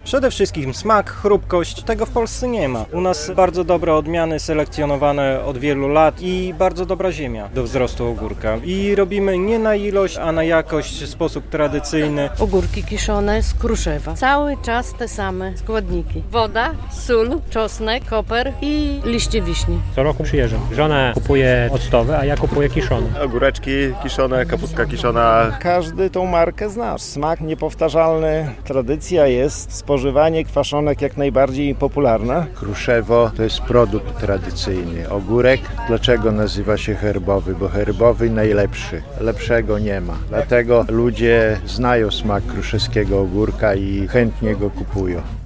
Przede wszystkim smak, chrupkość, tego w Polsce nie ma. U nas bardzo dobre odmiany selekcjonowane od wielu lat i bardzo dobra ziemia do wzrostu ogórka. I robimy nie na ilość, a na jakość w sposób tradycyjny. Ogórki kiszone z Kruszewa. Cały czas te same składniki. Woda, sól, czosnek, koper i liście wiśni. Co roku przyjeżdżam. Żona kupuje octowe, a ja kupuję kiszone. Ogóreczki kiszone, kapustka kiszona. Każdy tą markę zna. Smak niepowtarzalny. Tradycja jest spożywanie kwaszonek jak najbardziej popularna. Kruszewo to jest produkt tradycyjny. Ogórek, dlaczego nazywa się herbowy? Bo herbowy najlepszy. Lepszego nie ma. Dlatego ludzie znają smak kruszewskiego ogórka i chętnie go kupują.